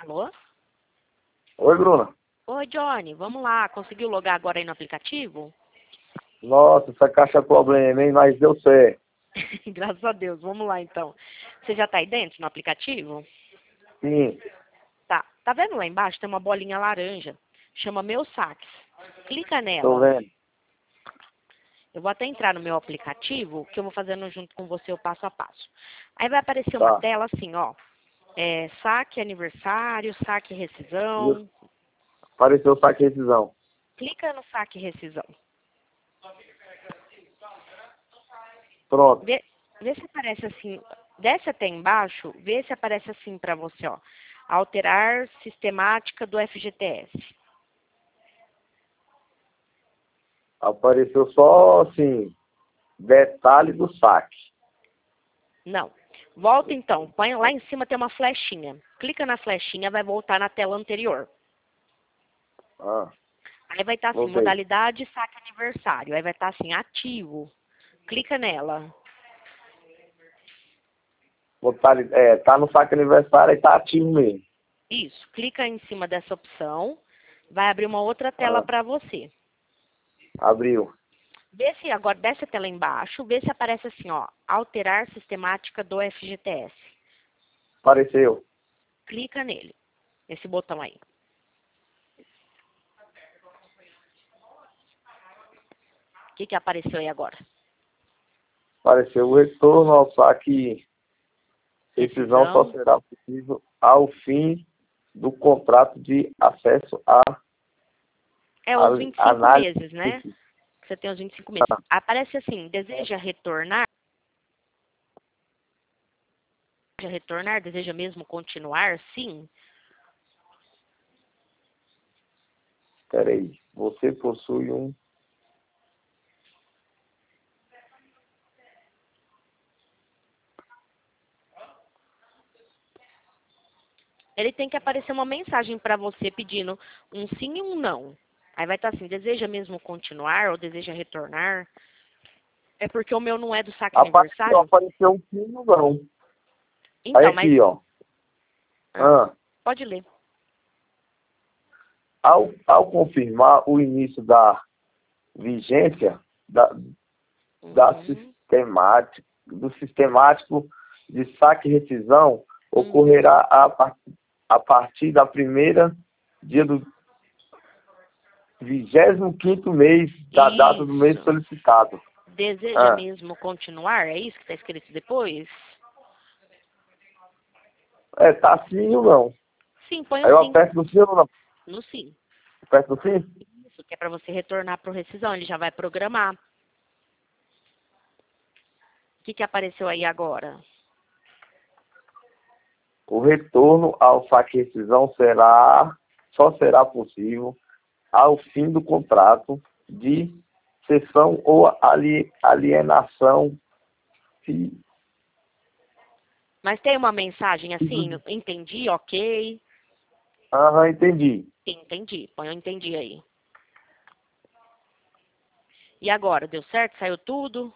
Alô? Oi, Bruna. Oi, Johnny. Vamos lá. Conseguiu logar agora aí no aplicativo? Nossa, essa caixa é problema, hein? Mas deu certo. Graças a Deus. Vamos lá, então. Você já tá aí dentro no aplicativo? Sim, Tá. Tá vendo lá embaixo? Tem uma bolinha laranja. Chama Meus Saques. Clica tô nela. vendo. Eu vou até entrar no meu aplicativo, que eu vou fazendo junto com você o passo a passo. Aí vai aparecer uma Tá. tela assim, ó. Saque aniversário, saque Isso. rescisão. Apareceu o saque de rescisão. Clica no saque rescisão. Pronto. Vê se aparece assim, desce até embaixo, vê se aparece assim para você, ó. Alterar sistemática do FGTS. Apareceu só, assim, detalhe do saque. Não. Volta então, põe lá em cima tem uma flechinha. Clica na flechinha, vai voltar na tela anterior. Ah, Aí vai estar assim, voltei. modalidade saque aniversário. Aí vai estar assim, ativo. Clica nela. Tá no saque aniversário e tá ativo mesmo. Isso, clica em cima dessa opção. Vai abrir uma outra tela Ah, para você. abriu. Vê se agora desce a tela embaixo, vê se aparece assim, ó, alterar sistemática do FGTS. Apareceu. Clica nele, nesse botão aí. O que apareceu aí agora? Apareceu o retorno ao saque. Rescisão só Rescisão. será possível ao fim do contrato de acesso à Os 25 análise. meses, né? Você tem os 25 meses. Aparece assim, deseja retornar? Deseja retornar? Deseja mesmo continuar? Sim. Peraí, você possui um. Ele tem que aparecer uma mensagem para você pedindo um sim e um não. Aí vai estar assim, deseja mesmo continuar ou deseja retornar? É porque o meu não é do saque aniversário? Apareceu um pino, não. Aí Então, mas... aqui, ó. Ah, pode ler. ao confirmar o início da vigência da Uhum. do sistemático de saque e rescisão, Uhum. ocorrerá a partir da primeira dia do 25º mês da data do mês Isso. solicitado. Deseja Ah, mesmo continuar? É isso que está escrito depois? tá sim ou não? Sim, põe Aí um eu sim. aperto no sim ou não? No sim. Aperto no sim? Isso, que é para você retornar para o rescisão. Ele já vai programar. O que apareceu aí agora? O retorno ao saque e rescisão só será possível ao fim do contrato de cessão ou alienação. Mas tem uma mensagem assim, entendi, ok. Aham, entendi. Entendi. Põe eu entendi aí. E agora, deu certo? Saiu tudo?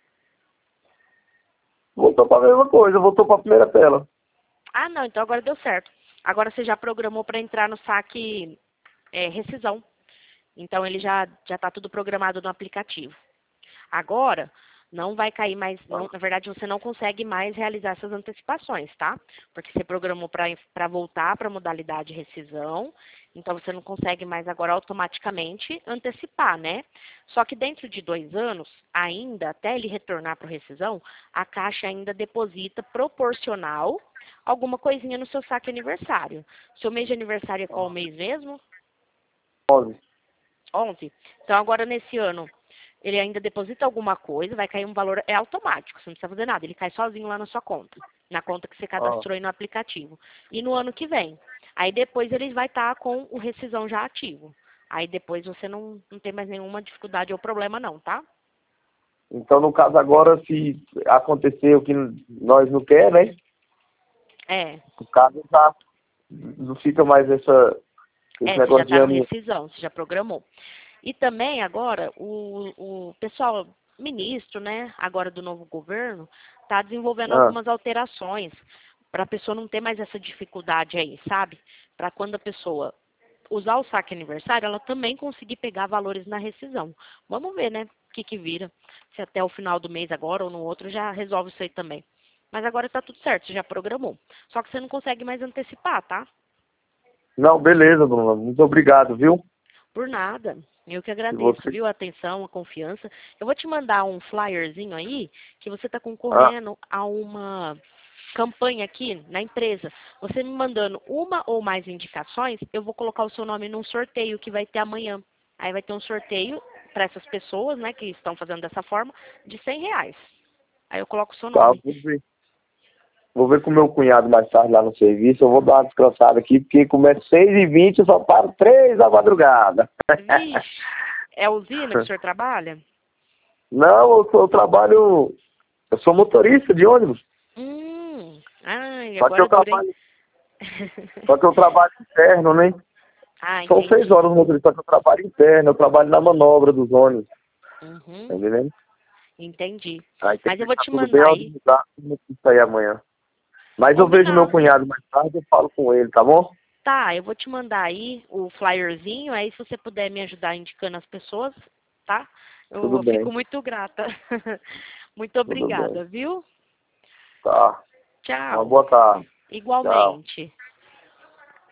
Voltou para a mesma coisa, voltou para a primeira tela. Ah, não, então agora deu certo. Agora você já programou para entrar no saque rescisão. Então ele já está tudo programado no aplicativo. Agora, não vai cair mais, não, na verdade você não consegue mais realizar essas antecipações, tá? Porque você programou para voltar para a modalidade rescisão, então você não consegue mais agora automaticamente antecipar, né? Só que dentro de 2 anos, ainda, até ele retornar para a rescisão, a Caixa ainda deposita proporcional alguma coisinha no seu saque aniversário. Seu mês de aniversário é qual mês mesmo? 11. 11. Então agora nesse ano ele ainda deposita alguma coisa, vai cair um valor, é automático, você não precisa fazer nada, ele cai sozinho lá na sua conta, na conta que você cadastrou aí no aplicativo. E no ano que vem, aí depois ele vai estar com o rescisão já ativo. Aí depois você não tem mais nenhuma dificuldade ou problema não, tá? Então, no caso agora, se acontecer o que nós não queremos, né? É, O caso já não fica mais esse você já negócio de está no ano. rescisão, você já programou. E também agora o pessoal, ministro, né, agora do novo governo, está desenvolvendo Ah, algumas alterações Para a pessoa não ter mais essa dificuldade aí, sabe? Para quando a pessoa usar o saque aniversário, ela também conseguir pegar valores na rescisão. Vamos ver, né? O que vira. Se até o final do mês agora ou no outro já resolve isso aí também. Mas agora tá tudo certo, você já programou. Só que você não consegue mais antecipar, tá? Não, beleza, Bruna. Muito obrigado, viu? Por nada. Eu que Se agradeço, você... viu? A atenção, a confiança. Eu vou te mandar um flyerzinho aí que você tá Ah, concorrendo a uma campanha aqui na empresa. Você me mandando uma ou mais indicações, eu vou colocar o seu nome num sorteio que vai ter amanhã. Aí vai ter um sorteio para essas pessoas, né, que estão fazendo dessa forma, de R$ 100. Aí eu coloco o seu tá, nome. vou ver. Vou ver com o meu cunhado mais tarde lá no serviço. Eu vou dar uma descansada aqui, porque começa 6h20 e só paro 3 da madrugada. Vixe, é usina que o senhor trabalha? Não, eu trabalho... Eu sou motorista de ônibus. Ai, Só que agora eu é duro, hein? trabalho, só que eu trabalho interno, né? Ah, São 6 entendi. horas no motorista, só que eu trabalho interno. Eu trabalho na manobra dos ônibus. Uhum, Tá entendendo? entendi. Aí tem que Mas eu vou deixar te tudo bem mandar aí. organizado para sair amanhã. Mas eu vejo meu Combinado. cunhado mais tarde e falo com ele, tá bom? Tá, eu vou te mandar aí o flyerzinho, aí se você puder me ajudar indicando as pessoas, tá? Tudo Eu fico bem, muito grata. Muito tudo bem. obrigada, viu? Tá. Uma Tchau. boa tarde. Tchau. Igualmente.